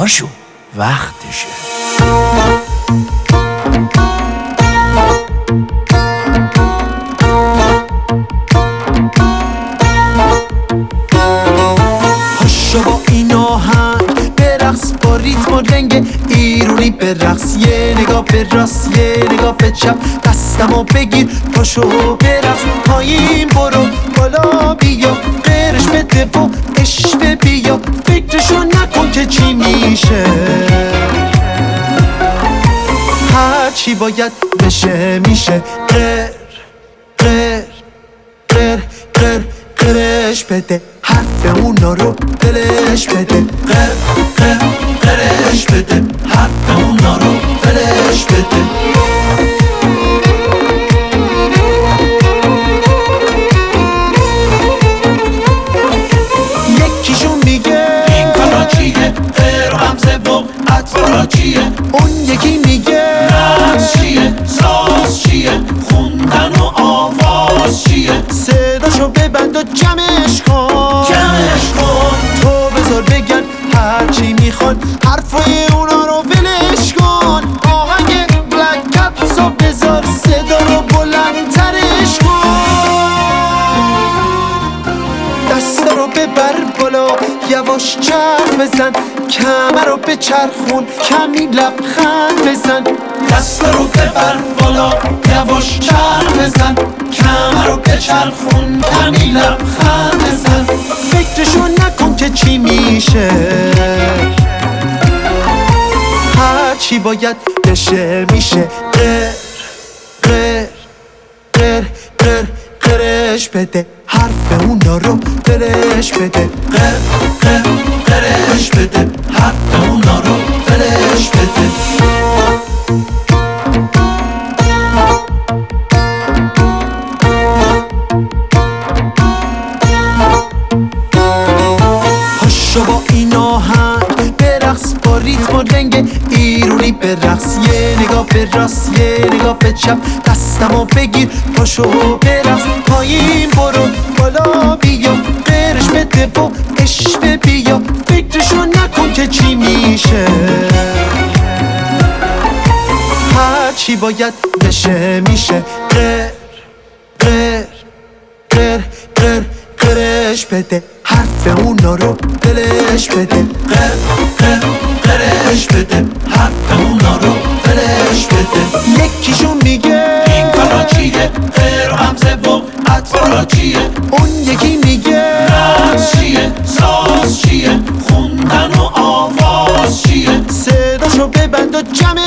پاشو وقتشه. پاشو با این آهنگ برقص، با ریتم و رنگ ایرونی برقص. یه نگاه به راست یه نگاه به چپ، دستمو بگیر پاشو برقص. پایین برو بالا بیا، غیرش بده و عشق بیا. فکرشو نکن که چی میشه، هرچی باید بشه میشه. قرش بده، حرف اونا رو دلش بده. قرش بده، حرف اونا رو دلش بده. یکیشون میگه این کارا چیه، غیر و همزه و اطفارا چیه. اون یکی میگه رقص چیه، ساز چیه، خوندن و آواز چیه. صداشو ببند و جمعش کن، تو بذار بگن هرچی میخوان، حرفای اونا رو ولش کن. آهنگ بلک کپسو بذار، صدا رو بلندترش کن. دستا رو ببر بالا، یواش چرخ بزن، کمر رو بچرخون، کمی لبخند بزن. دستا رو ببر بالا، یواش چرخ بزن، کمر رو بچرخون، کمی لبخند بزن. فکرشو نکن که چی میشه، هرچی باید بشه میشه. قرش بده، حرف اونا رو دلش بده. قرش بده، حرف اونا رو دلش بده. پاشو با این آهنگ برقص، با ریتم و رنگ ایرونی برقص. یه نگاه به راست یه نگاه به چپ، دستمو بگیر پاشو برقص. پایین برو بالا بیا، غیرش بده و عشق بیا. فکرشو نکن که چی میشه، هرچی باید بشه میشه. قرش بده، حرف اونا رو دلش بده. قرش بده، حرف اونا رو دلش بده. یکیشون میگه این کارا چیه، غیر و همزه و اطفارا چیه. اون یکی میگه رقص چیه، ساز چیه، خوندن و آواز چیه. صداشو ببند و جمع